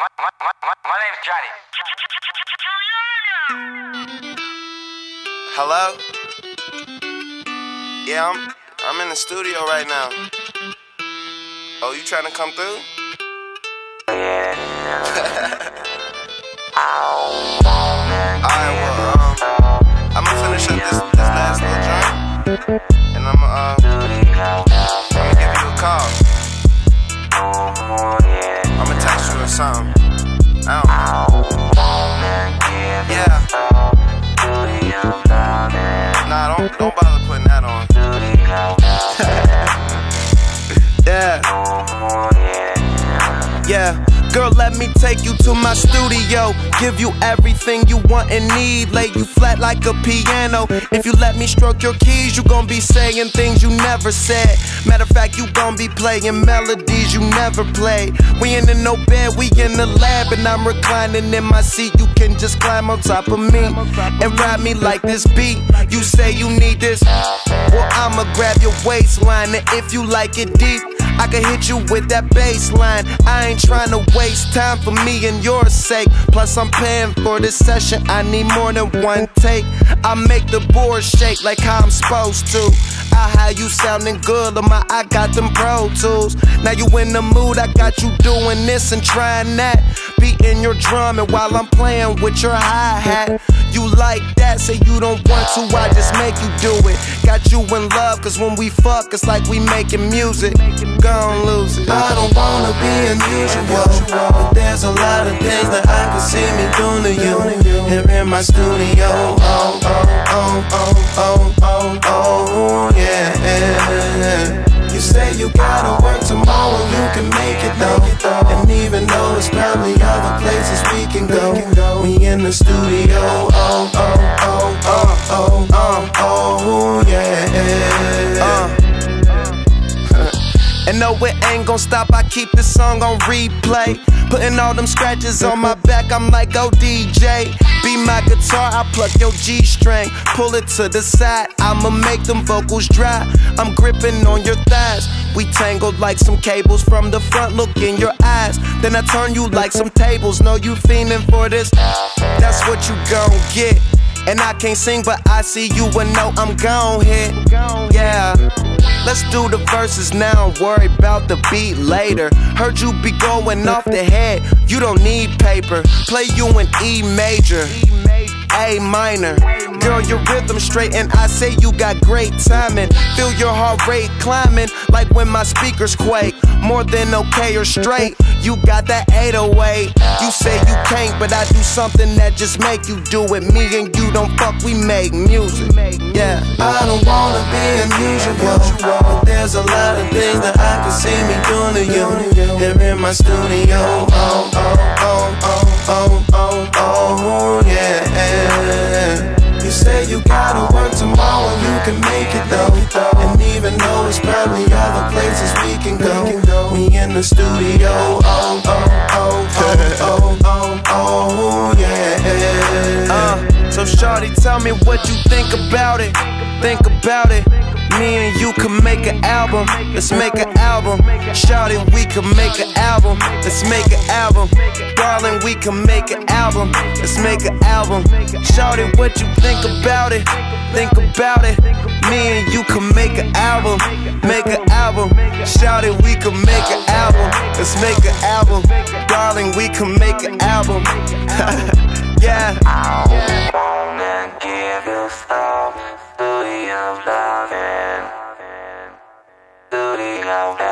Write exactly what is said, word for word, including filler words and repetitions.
My, my, my, my, my name's Johnny. Hello? Yeah, I'm I'm in the studio right now. Oh, you trying to come through? Alright, well, um, I'ma finish up this, this last little joint, and I'ma, uh, I'ma give you a call. I'ma text you or something. I don't know. Yeah. Nah, don't, don't bother putting that on. Yeah. Yeah. Girl, let me take you to my studio. Give you everything you want and need. Lay you flat like a piano. If you let me stroke your keys, you gon' be saying things you never said. Matter of fact, you gon' be playing melodies you never played. We ain't in no bed, we in the lab, and I'm reclining in my seat. You can just climb on top of me and ride me like this beat. You say you need this, well, I'ma grab your waistline, and if you like it deep, I can hit you with that bass line. I ain't trying to waste time for me and your sake. Plus I'm paying for this session, I need more than one take. I make the board shake like how I'm supposed to. I how you sounding good, on my I got them Pro Tools. Now you in the mood, I got you doing this and trying that. Beating your drum and while I'm playing with your hi-hat. You like that, say you don't want to, I just make you do it. Got you in love, cause when we fuck, it's like we making music. Gon' lose it. I don't wanna be unusual, but there's a lot of things that I can see me doing to you. Here in my studio, oh, oh, oh, oh, oh, oh, oh, yeah. You say you gotta work tomorrow, you can make it though. And even though it's probably other places we can go, we in the studio, oh, oh, oh, oh, oh, oh, oh, yeah. Uh. And no, it ain't gon' stop, I keep this song on replay. Putting all them scratches on my back, I'm like, oh D J, be my guitar, I pluck your G string, pull it to the side, I'ma make them vocals dry. I'm gripping on your thighs, we tangled like some cables. From the front, look in your eyes, then I turn you like some tables. Know you fiending for this, that's what you gon' get. And I can't sing, but I see you and know I'm gon' hit. Yeah, let's do the verses now, worry about the beat later. Heard you be going off the head, you don't need paper. Play you in E major, A minor. Girl, your rhythm straight and I say you got great timing. Feel your heart rate climbing like when my speakers quake. More than okay or straight, you got that eight oh eight. You say you can't, but I do something that just make you do it. Me and you don't fuck, we make music. Yeah, I don't wanna be unusual, but there's a lot of things that I can see me doing to you. Here in my studio, oh, oh, oh, oh, oh, oh, oh, yeah. You say you gotta work tomorrow, you can make it though. And even though it's probably other places we can go, we in the studio, oh, oh, oh, oh, oh, oh, oh, yeah. Uh, so shawty, tell me what you think about it. Think about it. Me and you can make an album, let's make an album. Shawty, we can make an album, let's make an album. Darling, we can make an album, let's make an album. Shawty, what you think about it? Think about it. Me and you can make an album, make an album. Shawty, we can make an album, let's make an album. Darling, we can make an album. Yeah. I wanna give you some studio loving, studio loving.